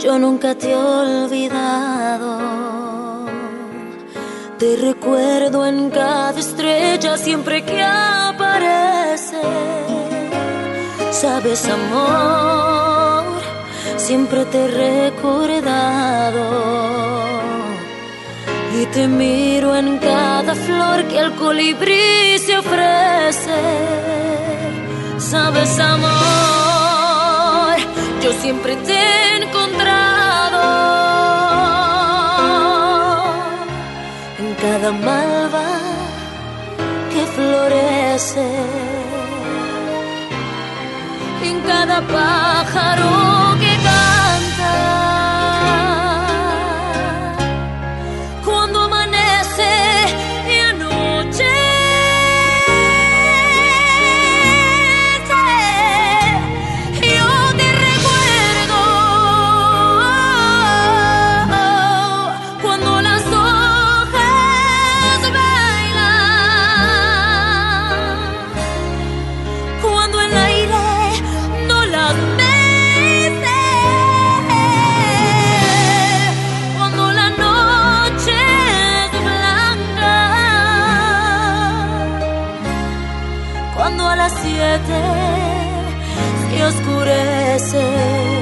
Yo nunca te he olvidado. Te recuerdo en cada estrella siempre que aparece. Sabes, amor, siempre te he recordado. Y te miro en cada flor que el colibrí se ofrece. Sabes, amor, yo siempre te he encontrado en cada malva que florece, en cada pájaro que canta. Cuando amanece y anochece, yo te recuerdo. Cuando las hojas bailan, cuando el aire no las mece, cuando la noche es blanca, cuando a las 7 se oscurece.